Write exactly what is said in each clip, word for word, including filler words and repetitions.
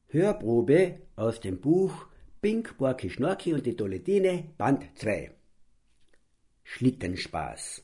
Hörprobe aus dem Buch Bink, Borki, Schnorki und die Dolledine, Band zwei. Schlittenspaß.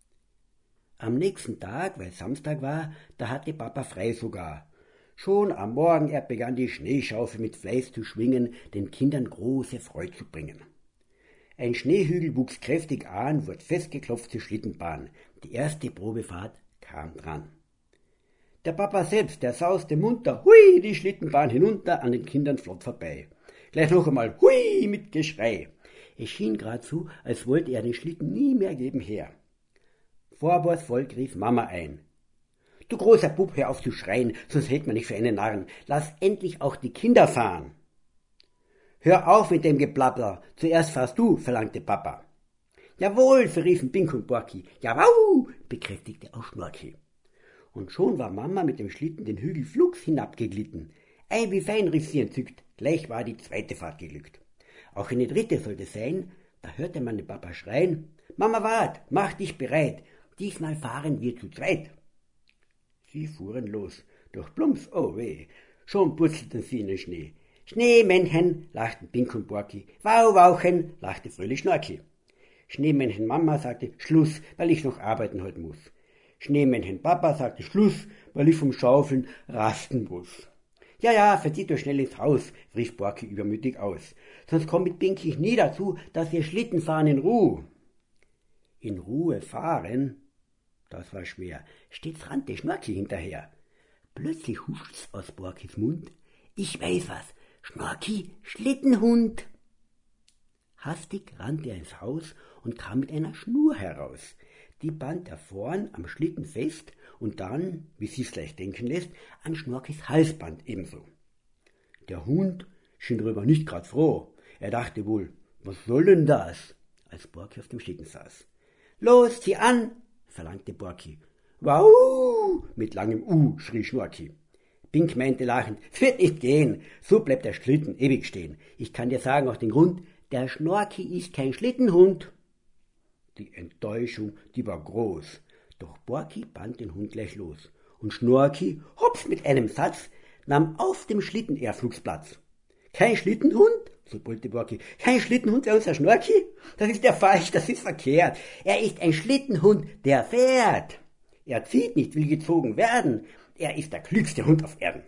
Am nächsten Tag, weil Samstag war, da hatte Papa frei sogar. Schon am Morgen er begann die Schneeschaufel mit Fleiß zu schwingen, den Kindern große Freude zu bringen. Ein Schneehügel wuchs kräftig an, wurde festgeklopft zur Schlittenbahn. Die erste Probefahrt kam dran. Der Papa selbst, der sauste munter, hui, die Schlittenbahn hinunter, an den Kindern flott vorbei. Gleich noch einmal, hui, mit Geschrei. Es schien grad so, als wollte er den Schlitten nie mehr geben her. Vorwurfsvoll rief Mama ein. Du großer Bub, hör auf zu schreien, sonst hält man nicht für einen Narren. Lass endlich auch die Kinder fahren. Hör auf mit dem Geplapper, zuerst fahrst du, verlangte Papa. Jawohl, verriefen Bink und Borki. Jawau, bekräftigte auch Schnorki. Und schon war Mama mit dem Schlitten den Hügel flugs hinabgeglitten. Ei, wie fein, rief sie entzückt. Gleich war die zweite Fahrt geglückt. Auch eine dritte sollte sein, da hörte man den Papa schreien. Mama, wart, mach dich bereit, diesmal fahren wir zu zweit. Sie fuhren los, doch plumps, oh weh, schon purzelten sie in den Schnee. Schneemännchen, lachten Bink und Borki. Wau, wauchen, lachte fröhlich Schnorki. Schneemännchen Mama sagte, Schluss, weil ich noch arbeiten heute muss. Schneemännchen Papa sagte, Schluss, weil ich vom Schaufeln rasten muss. Ja, ja, verzieht euch schnell ins Haus, rief Borki übermütig aus. Sonst kommt mit Bink ich nie dazu, dass wir Schlitten fahren in Ruhe. In Ruhe fahren? Das war schwer. Stets rannte Schnorki hinterher. Plötzlich huscht's aus Borkis Mund. Ich weiß was. Schnorki, Schlittenhund. Hastig rannte er ins Haus und kam mit einer Schnur heraus. Die band er vorn am Schlitten fest und dann, wie sie's gleich denken lässt, an Schnorkis Halsband ebenso. Der Hund schien darüber nicht grad froh. Er dachte wohl, was soll denn das, als Borki auf dem Schlitten saß. Los, zieh an, verlangte Borki. Wow, mit langem U, schrie Schnorki. Bink meinte lachend, es wird nicht gehen, so bleibt der Schlitten ewig stehen. Ich kann dir sagen auch den Grund, der Schnorki ist kein Schlittenhund. Die Enttäuschung, die war groß, doch Borki band den Hund gleich los. Und Schnorki, hops mit einem Satz, nahm auf dem Schlitten Erflugs Platz. Kein Schlittenhund? So brüllte Borki. Kein Schlittenhund für unser Schnorki? Das ist ja falsch, das ist verkehrt. Er ist ein Schlittenhund, der fährt. Er zieht nicht, will gezogen werden. Er ist der klügste Hund auf Erden.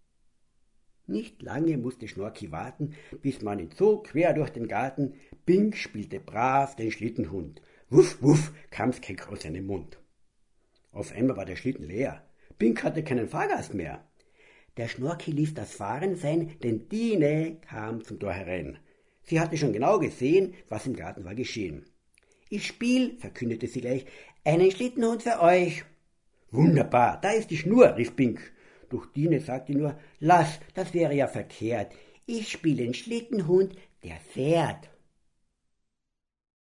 Nicht lange musste Schnorki warten, bis man ihn zog quer durch den Garten. Bink spielte brav den Schlittenhund. Wuff, wuff, kam's keck aus seinem Mund. Auf einmal war der Schlitten leer. Bink hatte keinen Fahrgast mehr. Der Schnorki ließ das Fahren sein, denn Dine kam zum Tor herein. Sie hatte schon genau gesehen, was im Garten war geschehen. Ich spiel, verkündete sie gleich, einen Schlittenhund für euch. Wunderbar, da ist die Schnur, rief Bink. Doch Dine sagte nur, lass, das wäre ja verkehrt. Ich spiele den Schlittenhund, der fährt.